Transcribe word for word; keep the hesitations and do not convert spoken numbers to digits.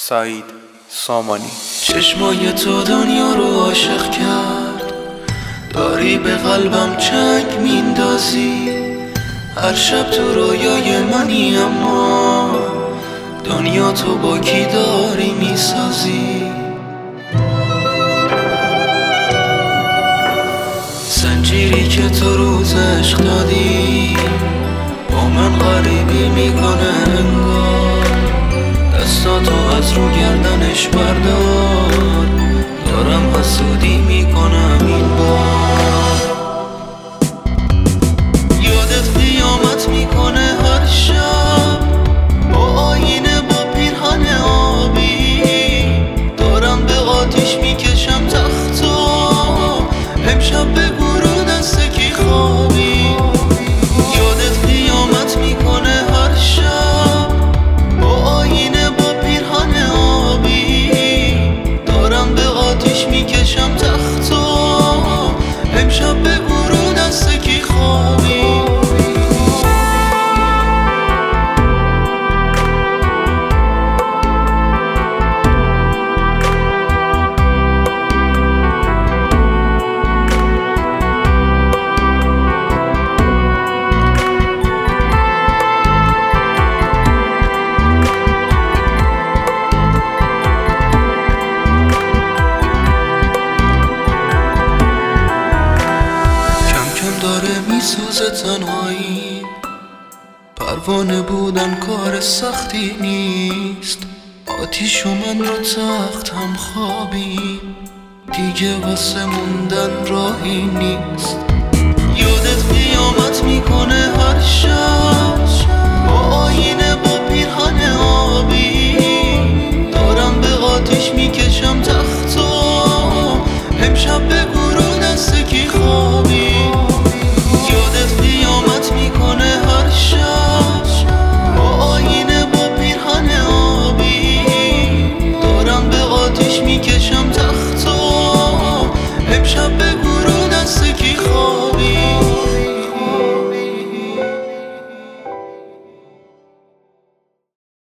سعید سامانی. چشمای تو دنیا رو عاشق کرد، داری به قلبم چنگ میندازی. هر شب تو رویای منی، اما دنیا تو با کی داری میسازی؟ زنجیری که تو روز عشق دادی با من غریبی میکنه انگار. دستاتو از رو گردنش بردار، دارم حسودی میکنم این بار. یادت قیامت میکنه هر شب با آینه با پیرهن آبی. دارم به آتیش میکشم تختو، امشب به گروه دست کی خوابی. یادت قیامت میکنه هر شب با آینه با پیرهن آبی. دارم به آتیش میکشم تختو، امشب به گروه دست کی خوابی. داره میسوزه تنهایی، پروانه بودن کار سختی نیست. آتیش و من رو تخت هم خوابیم، دیگه واسه موندن راهی نیست. یادت قیامت میکنه هر شب با آینه